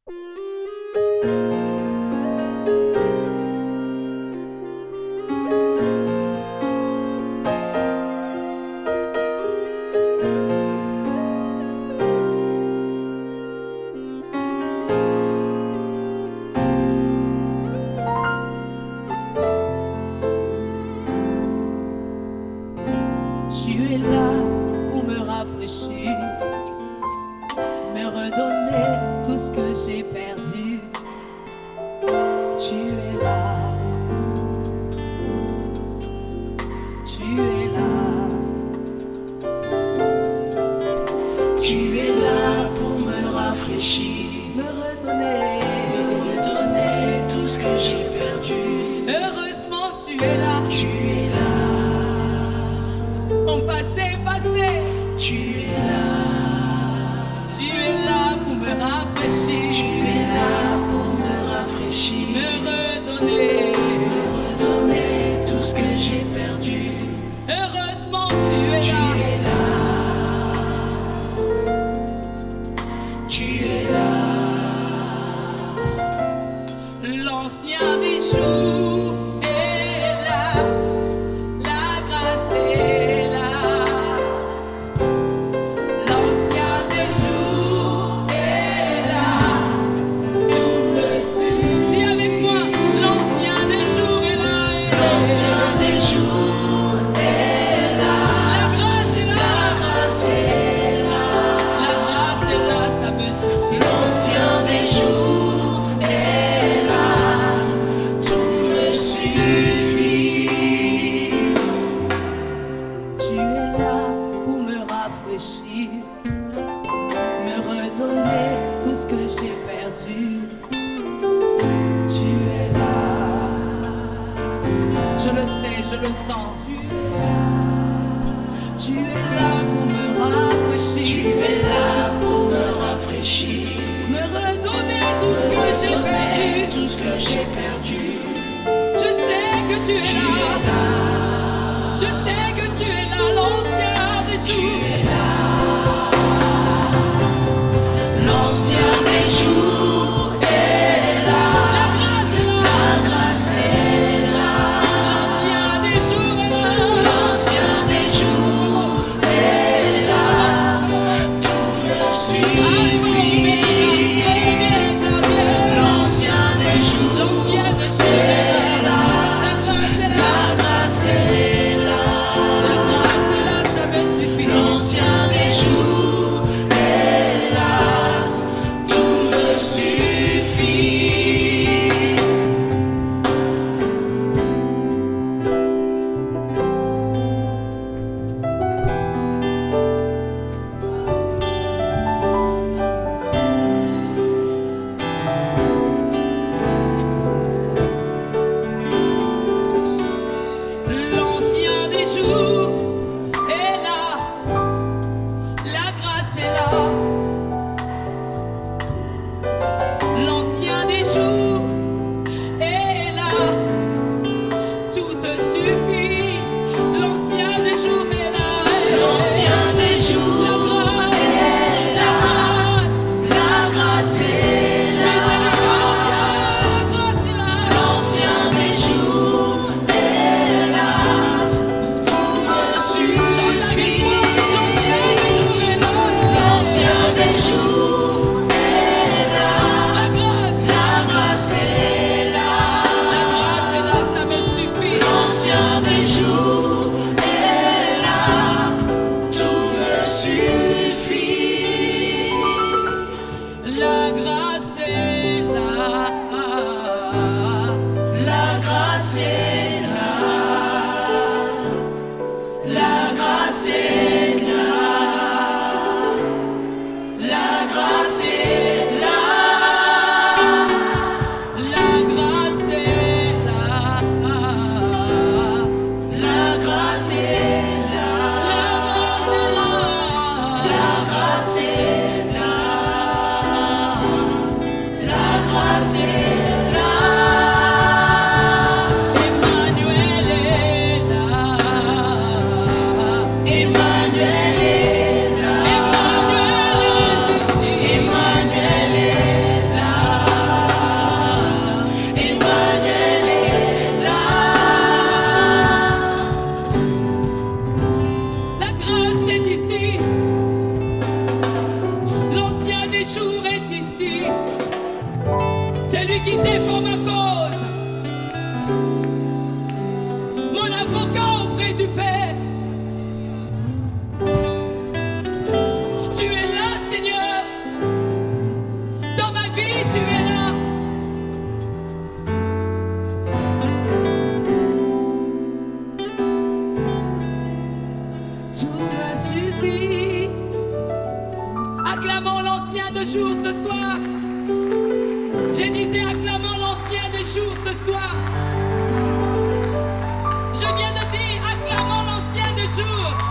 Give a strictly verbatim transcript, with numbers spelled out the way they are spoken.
Tu es là pour me rafraîchir, me redonner tout ce que j'ai perdu. Tu es là, tu es là, Tu es là pour me rafraîchir, me redonner, me redonner tout ce que j'ai perdu. heureusement tu es là, Tu es là, mon passé est passé, tu es là, tu es là pour me rafraîchir, tu es là pour me rafraîchir, me redonner, me redonner tout ce que j'ai perdu. heureusement tu es Tu là. es là, tu es là, L'ancien des jours est là, la grâce est là. L'ancien des jours est là, tout me suit. Dis avec moi, l'ancien des jours est là. l'ancien des jours est là, La grâce est là, la grâce est là, la grâce est là, ça me suffit. l'ancien des jours est là, tout me suffit. Tu es là pour me rafraîchir, me redonner tout ce que j'ai perdu. Tu es là, je le sais, je le sens. Tu es là, tu es là pour me rafraîchir, Tu es là pour me rafraîchir, me redonner tout ce que j'ai redonner perdu. tout ce que j'ai perdu. Je sais que tu es Tu là, es là, je sais que tu es là, l'ancien des tu jours. es là, l'ancien des jours est là, La grâce est là, la grâce est là, l'ancien des jours est là. l'ancien des jours est là, tout me suffit. L'ancien des jours est là, la grâce est là, l'ancien des jours est là, tout me suffit. L'ancien des jours est là, la grâce est là. L'ancien des jours est là, tout te suffit. L'ancien des jours est là, L'ancien des la jours grâce, est la là, grâce, la grâce est là, la grâce est là. l'ancien des jours est là, tout me Chante avec moi, suffit. l'ancien des jours est là. L'ancien des jours est là, La grâce, la grâce est là, la grâce est là, ça me suffit. l'ancien des jours est là, tout me suffit. La grâce jour est ici. C'est lui qui défend ma cause, mon avocat auprès du Père. Tu es là, Seigneur, dans ma vie, tu es là. Tout me suffit. Acclamons l'ancien de jour ce soir. Je disais, acclamons l'ancien de jour ce soir. Je viens de dire, acclamons l'ancien de jour.